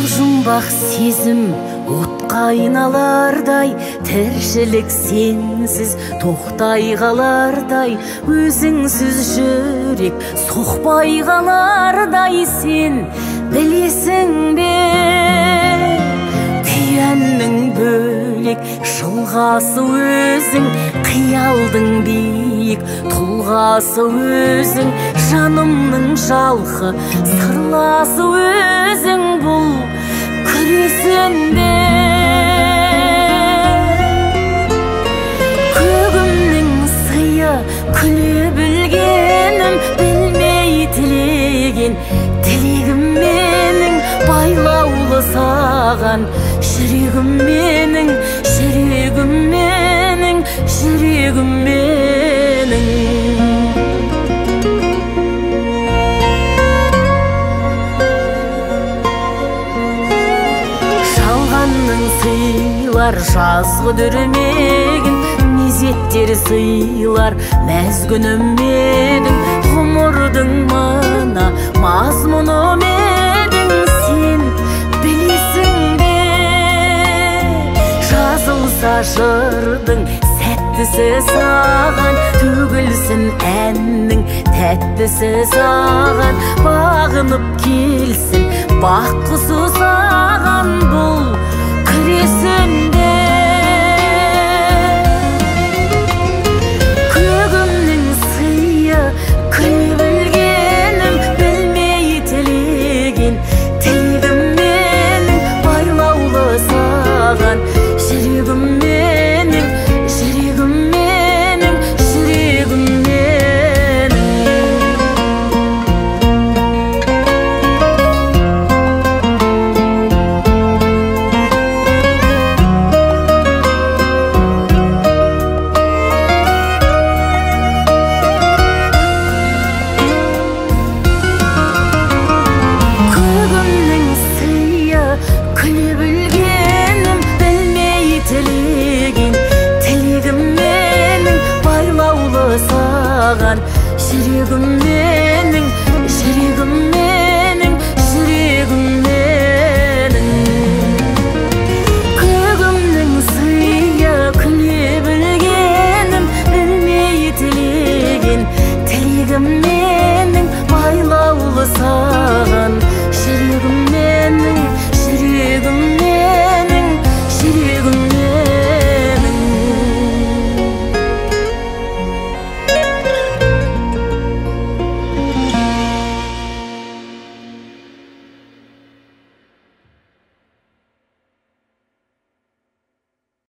жұмбақ сезім отқа айналардай, тіршілік сенсіз тоқтай қалардай, өзіңсіз жүрек соқпай қалардай. Сен білесің бе, түйеннің бөлек жылғасы өзің, қиялдың биік тұлғасы өзің, жанымның жалқы сырласы өзің. Бұл күресінде көгімнің сыйы, күле білгенім, білмей тілеген тілегім менің, байлаулы саған жүрегім менің, жүрегім менің, жүрегім менің. Сыйлар жазғы дүрмегін, мезеттер сыйлар мәз күнімедің, ғұмырдың мына мазмұны медің. Сен білесің бе, жазылса жырдың сәттісі саған, төгілсін әннің тәттісі саған, бағынып келсін бақ құсы саған. Бұл күресінде көгімнің сыйы, күле білгенім, білмей тілеген тілегім менің, байлаулы саған жүрегім менің, жүрегім менің, жүрегім менің. Күле білгенім, білмей тілеген тілегім менің, байлаулы саған жүрегім менің, жүрегім менің, жүрегім менің. Көгімнің сыйы, күле білгенім, білмей тілеген